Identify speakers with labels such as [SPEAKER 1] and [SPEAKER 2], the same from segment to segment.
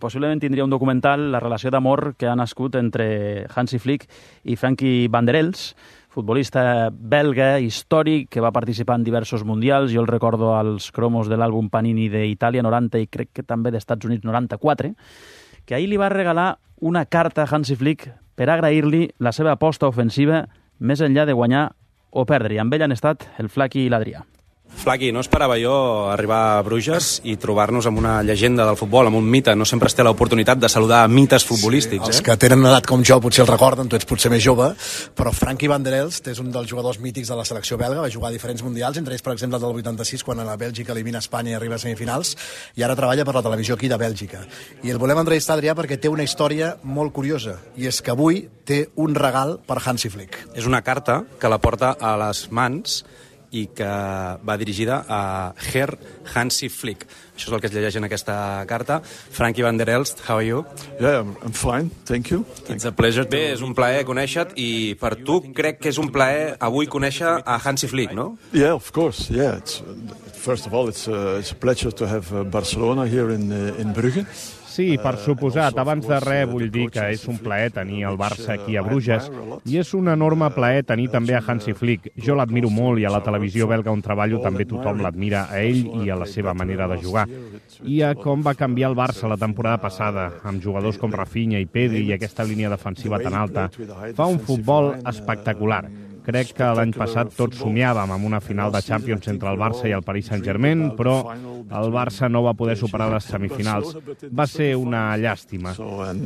[SPEAKER 1] possiblement tindria un documental, la relació d'amor que ha nascut entre Hansi Flick i Frankie van der Elst, futbolista belga històric que va participar en diversos mundials. Jo el recordo als cromos de l'àlbum Panini d'Itàlia 90 i crec que també d'Estats Units 94, que ahir li va regalar una carta a Hansi Flick per agrair-li la seva aposta ofensiva més enllà de guanyar o perdre. I amb ell han estat el Flaqui i l'Adrià.
[SPEAKER 2] Flaqui, no esperava jo arribar a Bruges i trobar-nos amb una llegenda del futbol, amb un mite. No sempre es té l'oportunitat de saludar mites futbolístics.
[SPEAKER 3] Els que tenen edat com jo potser el recorden, tu ets potser més jove, però Frankie van der Elst és un dels jugadors mítics de la selecció belga, va jugar a diferents mundials, entre ells, per exemple, el del 86, quan la Bèlgica elimina Espanya i arriba a semifinals, i ara treballa per la televisió aquí de Bèlgica. I el volem entrevistar, Adrià, perquè té una història molt curiosa, i és que avui té un regal per Hansi Flick.
[SPEAKER 2] És una carta que la porta a les mans i que va dirigida a Herr Hansi Flick. Això és el que es llegeix en aquesta carta. Frankie van der Elst, how are you?
[SPEAKER 4] Yeah, I'm fine, thank you.
[SPEAKER 2] It's a pleasure. Bé, és un plaer conèixer-te i per tu crec que és un plaer avui conèixer a Hansi Flick, no?
[SPEAKER 4] Yeah, of course, yeah. First of all, it's a pleasure to have Barcelona here in Brugge.
[SPEAKER 5] Sí, per suposat. Abans de res vull dir que és un plaer tenir el Barça aquí a Bruges i és un enorme plaer tenir també a Hansi Flick. Jo l'admiro molt i a la televisió belga on treballo també tothom l'admira, a ell i a la seva manera de jugar. I a com va canviar el Barça la temporada passada, amb jugadors com Rafinha i Pedri i aquesta línia defensiva tan alta. Fa un futbol espectacular. Crec que l'any passat tots somiàvem amb una final de Champions entre el Barça i el Paris Saint-Germain, però el Barça no va poder superar les semifinals. Va ser una llàstima.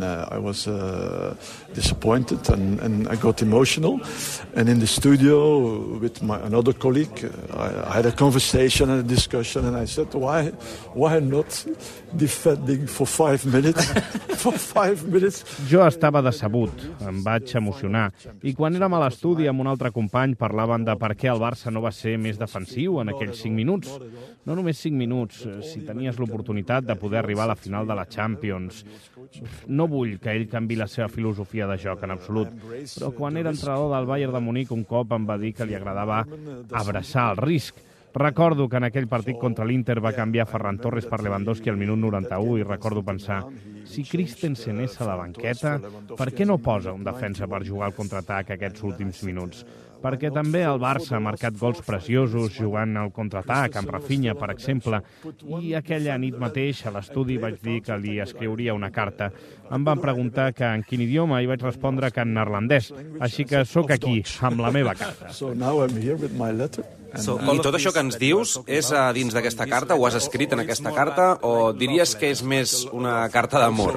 [SPEAKER 4] I was disappointed and I got emotional. And in the studio with another colleague, I had a conversation and a discussion, and I said, why not defending for 5 minutes? For 5 minutes.
[SPEAKER 5] Jo estava decebut, em vaig emocionar, i quan érem a l'estudi amb un altre company parlaven de per què el Barça no va ser més defensiu en aquells 5 minuts. No només 5 minuts, si tenies l'oportunitat de poder arribar a la final de la Champions. No vull que ell canvi la seva filosofia de joc en absolut, però quan era entrenador del Bayern de Munic un cop em va dir que li agradava abraçar el risc. Recordo que en aquell partit contra l'Inter va canviar Ferran Torres per Lewandowski al minut 91 i recordo pensar, si Christensen és a la banqueta, per què no posa un defensa per jugar al contraatac aquests últims minuts? Perquè també el Barça ha marcat gols preciosos jugant al contraatac, amb Rafinha, per exemple, i aquella nit mateix a l'estudi vaig dir que li escriuria una carta. Em van preguntar que en quin idioma i vaig respondre que en neerlandès, així que sóc aquí, amb la meva carta.
[SPEAKER 2] I tot això que ens dius és a dins d'aquesta carta? Ho has escrit en aquesta carta? O diries que és més una carta d'amor?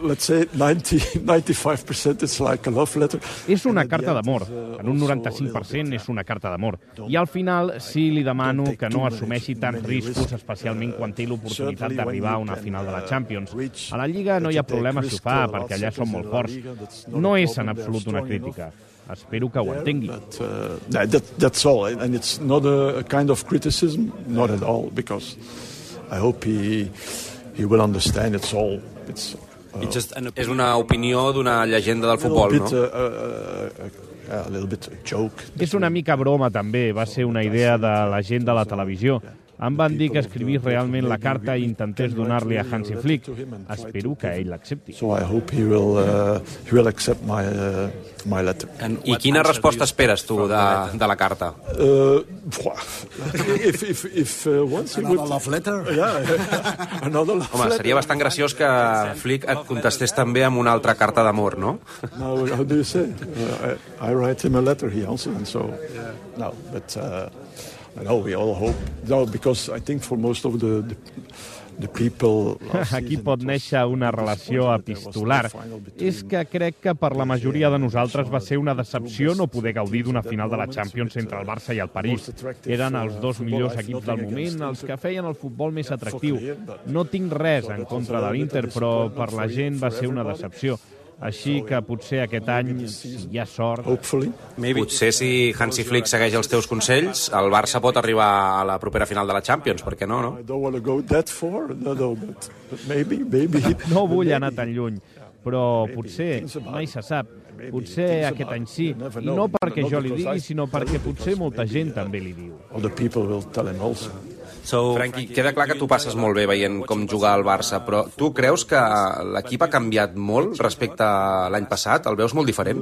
[SPEAKER 5] És una carta d'amor. En un 95% és una carta d'amor. I al final sí li demano que no assumeixi tants riscos, especialment quan té l'oportunitat d'arribar a una final de la Champions. A la Lliga no hi ha problema si ho fa, perquè allà són molt forts. No és en absolut una crítica. Espero que ho entengui.
[SPEAKER 4] That's all, and it's not a kind of criticism, not at all, because I hope he will understand it's all.
[SPEAKER 2] És una opinió d'una llegenda del futbol, no?
[SPEAKER 4] A little bit joke.
[SPEAKER 5] És una mica broma, també. Va ser una idea de la gent de la televisió. Em van dir que escrivís realment la carta i intentés donar-li a Hansi Flick. Espero que ell l'accepti.
[SPEAKER 4] So I hope he will accept my letter.
[SPEAKER 2] I quina resposta esperes tu de la carta?
[SPEAKER 3] Another love letter?
[SPEAKER 4] Another love letter.
[SPEAKER 2] Home, seria bastant graciós que Flick et contestés també amb una altra carta d'amor, no?
[SPEAKER 4] No, how do you say? I write him a letter, he answers, and so... No, but... I know we all hope. No, because I think for most of the people...
[SPEAKER 5] Aquí pot néixer una relació epistolar. És que crec que per la majoria de nosaltres va ser una decepció no poder gaudir d'una final de la Champions entre el Barça i el París. Eren els dos millors equips del moment, els que feien el futbol més atractiu. No tinc res en contra de l'Inter, però per la gent va ser una decepció. Així que potser aquest any, si hi ha sort...
[SPEAKER 2] Potser si Hansi Flick segueix els teus consells, el Barça pot arribar a la propera final de la Champions, per què no, no?
[SPEAKER 5] No vull anar tan lluny, però potser, mai se sap, potser aquest any sí, i no perquè jo li digui, sinó perquè potser molta gent també li diu.
[SPEAKER 2] Franqui, queda clar que tu passes molt bé veient com jugar al Barça, però tu creus que l'equip ha canviat molt respecte a l'any passat? El veus molt diferent?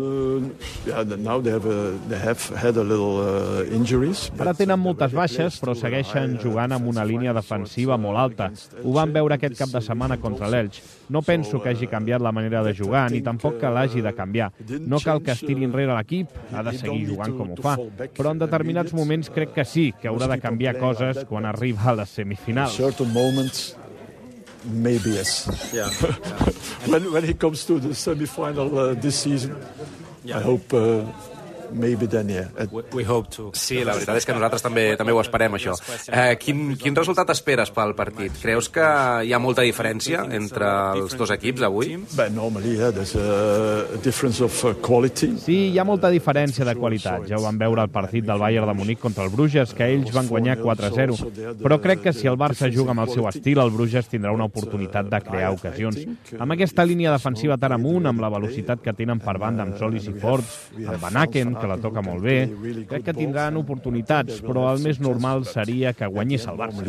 [SPEAKER 5] Ara tenen moltes baixes, però segueixen jugant amb una línia defensiva molt alta. Ho van veure aquest cap de setmana contra l'Elx. No penso que hagi canviat la manera de jugar, ni tampoc que l'hagi de canviar. No cal que es tiri enrere l'equip, ha de seguir jugant com ho fa. Però en determinats moments crec que sí, que haurà de canviar coses quan arriba a les semifinals.
[SPEAKER 4] Certain moments, maybe yes. When he comes to the semi-final this season, I hope maybe then, yeah.
[SPEAKER 2] We hope to. Sí, la veritat és que nosaltres també ho esperem, això. Quin resultat esperes pel partit? Creus que hi ha molta diferència entre els dos equips avui?
[SPEAKER 4] Normally, there's a difference of quality.
[SPEAKER 5] Sí, hi ha molta diferència de qualitat. Ja ho vam veure al partit del Bayern de Munic contra el Bruges, que ells van guanyar 4-0. Però crec que si el Barça juga amb el seu estil, el Bruges tindrà una oportunitat de crear ocasions. Amb aquesta línia defensiva tan amunt, amb la velocitat que tenen per banda amb Solis i Ford, amb Van Aken, que la toca molt bé, crec que tindran oportunitats, però el més normal seria que guanyés el Barça.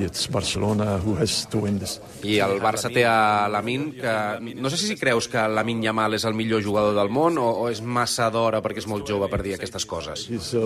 [SPEAKER 2] I el Barça té a Lamine, que no sé si creus que Lamine Yamal és el millor jugador del món o és massa d'hora perquè és molt jove per dir aquestes coses.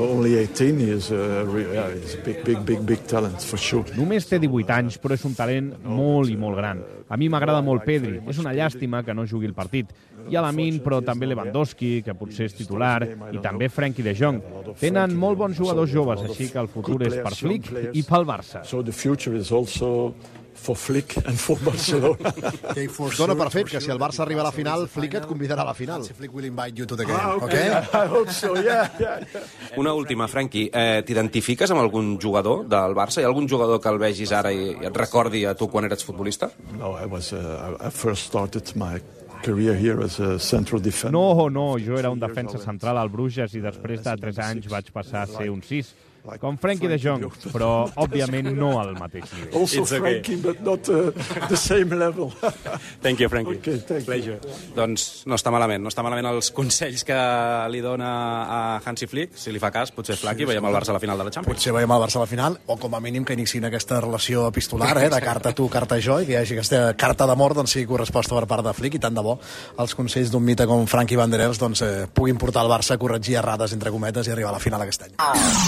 [SPEAKER 5] Només té 18 anys, però és un talent molt i molt gran. A mi m'agrada molt Pedri, és una llàstima que no jugui el partit. Hi ha Lamine, però també Lewandowski, que potser és titular, i també Frenkie de Jong. Tenen molt bons jugadors joves, així que el futur és per Flick i pel Barça.
[SPEAKER 4] So the future is also for Flick and for Barcelona.
[SPEAKER 3] Dona per fet que si el Barça arriba a la final, Flick et convidarà a la final. Flick will invite you to the game, okay?
[SPEAKER 4] I hope so, yeah.
[SPEAKER 2] Una última, Franqui. T'identifiques amb algun jugador del Barça? Hi ha algun jugador que el vegis ara i et recordi a tu quan eres futbolista?
[SPEAKER 4] No, I first started my career here as a central defender.
[SPEAKER 5] No, jo era un defensa central al Bruges i després de 3 anys vaig passar a ser un 6, com Frenkie de Jong, però òbviament no al mateix nivell.
[SPEAKER 4] Also Frenkie, but not the same level.
[SPEAKER 2] Thank you, Franqui.
[SPEAKER 4] Okay, thank you.
[SPEAKER 2] Doncs no està malament els consells que li dona a Hansi Flick. Si li fa cas, potser Flacky, veiem el Barça a la final de la Champions.
[SPEAKER 3] Potser veiem el Barça a la final, o com a mínim que iniciïn aquesta relació epistolar, de carta tu, carta jo, i que hi hagi aquesta carta d'amor doncs, sigui corresposta per part de Flick, i tant de bo els consells d'un mite com Franqui van der Elst doncs, puguin portar el Barça a corregir errades, entre cometes, i arribar a la final aquest any.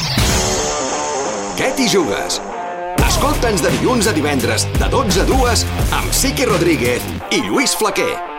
[SPEAKER 6] Què t'hi jugues? Escolta'ns de dilluns a divendres, de 12 a 2, amb Siqui Rodríguez i Lluís Flaquer.